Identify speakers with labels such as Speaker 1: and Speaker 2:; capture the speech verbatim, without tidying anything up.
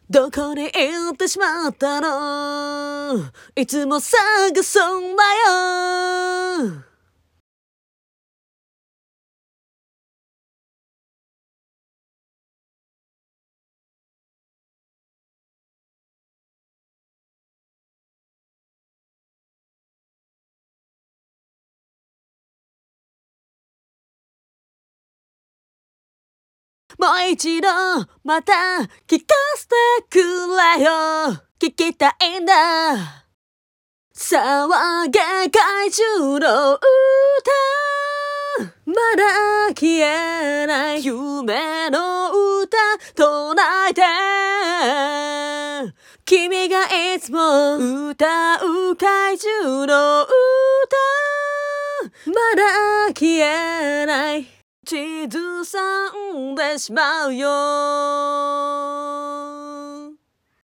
Speaker 1: どこに行ってしまったの、いつも探すんだよ。もう一度また聞かせてくれよ。聞きたいんだ。騒げ怪獣の歌、まだ消えない夢の歌唱えて、君がいつも歌う怪獣の歌、まだ消えない地図さんでしまうよ。